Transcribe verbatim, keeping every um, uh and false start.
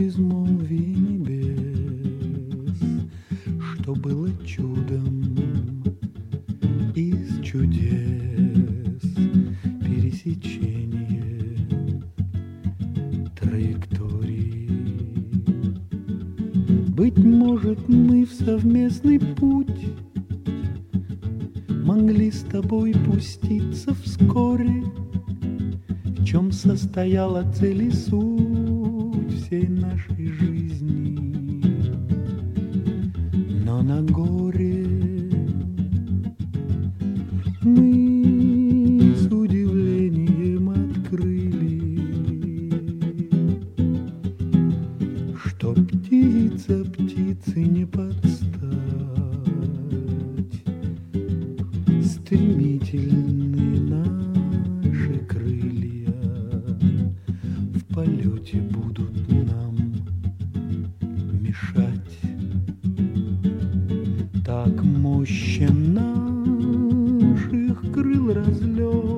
безмолвии небес, что было чудом из чудес, пересечение траекторий. Быть может, мы в совместный путь могли с тобой пуститься вскоре, в чем состояла цель и суть всей нашей жизни. Но на горе мы с удивлением открыли, что птица птице не подстать. Стремительны наши крылья, в полете будут нам мешать. Так мощен наших крыл разлет,